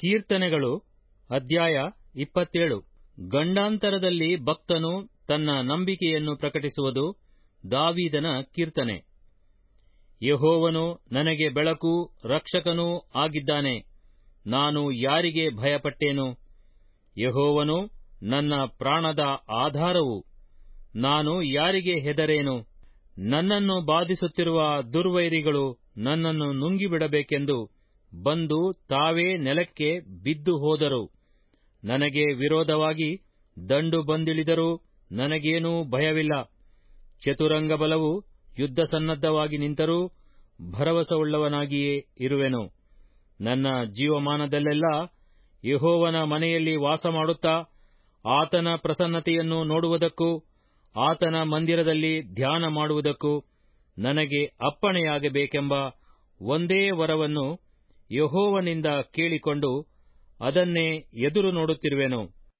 ಕೀರ್ತನೆಗಳು ಅಧ್ಯಾಯ 27. ಗಂಡಾಂತರದಲ್ಲಿ ಭಕ್ತನು ತನ್ನ ನಂಬಿಕೆಯನ್ನು ಪ್ರಕಟಿಸುವುದು. ದಾವೀದನ ಕೀರ್ತನೆ. ಯೆಹೋವನು ನನಗೆ ಬೆಳಕೂ ರಕ್ಷಕನೂ ಆಗಿದ್ದಾನೆ. ನಾನು ಯಾರಿಗೆ ಭಯಪಟ್ಟೇನು? ಯೆಹೋವನು ನನ್ನ ಪ್ರಾಣದ ಆಧಾರವು. ನಾನು ಯಾರಿಗೆ ಹೆದರೇನು? ನನ್ನನ್ನು ಬಾಧಿಸುತ್ತಿರುವ ದುರ್ವೈರಿಗಳು ನನ್ನನ್ನು ನುಂಗಿಬಿಡಬೇಕೆಂದು ಬಂದು ತಾವೇ ನೆಲಕ್ಕೆ ಬಿದ್ದು ಹೋದರು. ನನಗೆ ವಿರೋಧವಾಗಿ ದಂಡು ಬಂದಿಳಿದರೂ ನನಗೇನೂ ಭಯವಿಲ್ಲ. ಚತುರಂಗ ಬಲವು ಯುದ್ಧಸನ್ನದ್ಧವಾಗಿ ನಿಂತರೂ ಭರವಸವುಳ್ಳವನಾಗಿಯೇ ಇರುವೆನು. ನನ್ನ ಜೀವಮಾನದಲ್ಲೆಲ್ಲ ಯೆಹೋವನ ಮನೆಯಲ್ಲಿ ವಾಸಮಾಡುತ್ತಾ ಆತನ ಪ್ರಸನ್ನತೆಯನ್ನು ನೋಡುವುದಕ್ಕೂ ಆತನ ಮಂದಿರದಲ್ಲಿ ಧ್ಯಾನ ಮಾಡುವುದಕ್ಕೂ ನನಗೆ ಅಪ್ಪಣೆಯಾಗಬೇಕೆಂಬ ಒಂದೇ ವರವನ್ನು ಯೆಹೋವನಿಂದ ಕೇಳಿಕೊಂಡು ಅದನ್ನೇ ಎದುರು ನೋಡುತ್ತಿರುವೆನು.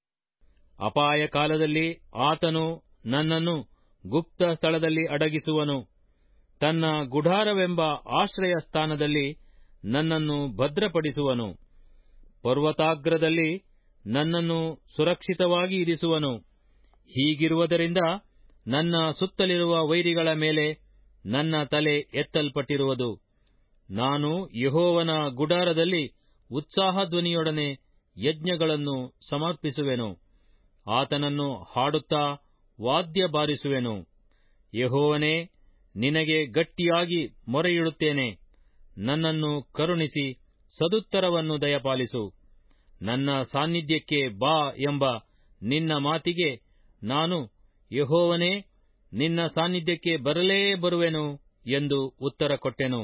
ಅಪಾಯ ಕಾಲದಲ್ಲಿ ಆತನು ನನ್ನನ್ನು ಗುಪ್ತ ಸ್ಥಳದಲ್ಲಿ ಅಡಗಿಸುವನು. ತನ್ನ ಗುಡಾರವೆಂಬ ಆಶ್ರಯ ಸ್ಥಾನದಲ್ಲಿ ನನ್ನನ್ನು ಭದ್ರಪಡಿಸುವನು. ಪರ್ವತಾಗ್ರದಲ್ಲಿ ನನ್ನನ್ನು ಸುರಕ್ಷಿತವಾಗಿ ಇರಿಸುವನು. ಹೀಗಿರುವುದರಿಂದ ನನ್ನ ಸುತ್ತಲಿರುವ ವೈರಿಗಳ ಮೇಲೆ ನನ್ನ ತಲೆ ಎತ್ತಲ್ಪಟ್ಟಿರುವುದು. ನಾನು ಯೆಹೋವನ ಗುಡಾರದಲ್ಲಿ ಉತ್ಸಾಹಧ್ವನಿಯೊಡನೆ ಯಜ್ಞಗಳನ್ನು ಸಮರ್ಪಿಸುವೆನು. ಆತನನ್ನು ಹಾಡುತ್ತಾ ವಾದ್ಯ ಬಾರಿಸುವೆನು. ಯೆಹೋವನೇ, ನಿನಗೆ ಗಟ್ಟಿಯಾಗಿ ಮೊರೆಯಿಡುತ್ತೇನೆ. ನನ್ನನ್ನು ಕರುಣಿಸಿ ಸದುತ್ತರವನ್ನು ದಯಪಾಲಿಸು. ನನ್ನ ಸಾನ್ನಿಧ್ಯಕ್ಕೆ ಬಾ ಎಂಬ ನಿನ್ನ ಮಾತಿಗೆ ನಾನು, ಯೆಹೋವನೇ, ನಿನ್ನ ಸಾನ್ನಿಧ್ಯಕ್ಕೆ ಬರಲೇ ಬರುವೆನು ಎಂದು ಉತ್ತರ ಕೊಟ್ಟೆನು.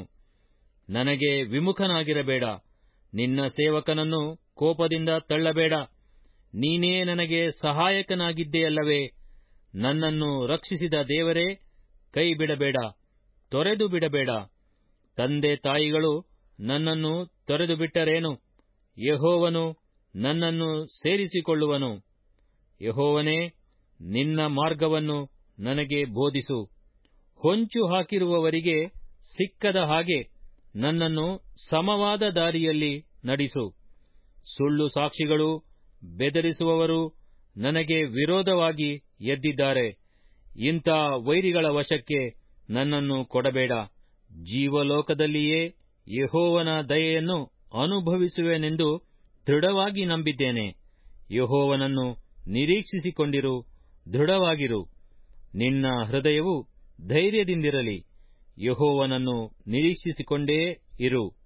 ನನಗೆ ವಿಮುಖನಾಗಿರಬೇಡ. ನಿನ್ನ ಸೇವಕನನ್ನು ಕೋಪದಿಂದ ತಳ್ಳಬೇಡ. ನೀನೇ ನನಗೆ ಸಹಾಯಕನಾಗಿದ್ದೆಯಲ್ಲವೇ? ನನ್ನನ್ನು ರಕ್ಷಿಸಿದ ದೇವರೇ, ಕೈ ಬಿಡಬೇಡ, ತೊರೆದು ಬಿಡಬೇಡ. ತಂದೆ ತಾಯಿಗಳು ನನ್ನನ್ನು ತೊರೆದು ಬಿಟ್ಟರೇನು? ಯೆಹೋವನು ನನ್ನನ್ನು ಸೇರಿಸಿಕೊಳ್ಳುವನು. ಯೆಹೋವನೇ, ನಿನ್ನ ಮಾರ್ಗವನ್ನು ನನಗೆ ಬೋಧಿಸು. ಹೊಂಚು ಹಾಕಿರುವವರಿಗೆ ಸಿಕ್ಕದ ಹಾಗೆ ನನ್ನನ್ನು ಸಮವಾದ ದಾರಿಯಲ್ಲಿ ನಡೆಸು. ಸುಳ್ಳು ಸಾಕ್ಷಿಗಳೂ ಬೆದರಿಸುವವರೂ ನನಗೆ ವಿರೋಧವಾಗಿ ಎದ್ದಿದ್ದಾರೆ. ಇಂಥ ವೈರಿಗಳ ವಶಕ್ಕೆ ನನ್ನನ್ನು ಕೊಡಬೇಡ. ಜೀವಲೋಕದಲ್ಲಿಯೇ ಯೆಹೋವನ ದಯೆಯನ್ನು ಅನುಭವಿಸುವೆನೆಂದು ದೃಢವಾಗಿ ನಂಬಿದ್ದೇನೆ. ಯೆಹೋವನನ್ನು ನಿರೀಕ್ಷಿಸಿಕೊಂಡಿರು, ದೃಢವಾಗಿರು. ನಿನ್ನ ಹೃದಯವು ಧೈರ್ಯದಿಂದಿರಲಿ. ಯೆಹೋವನನ್ನು ನಿರೀಕ್ಷಿಸಿಕೊಂಡೇ ಇರು.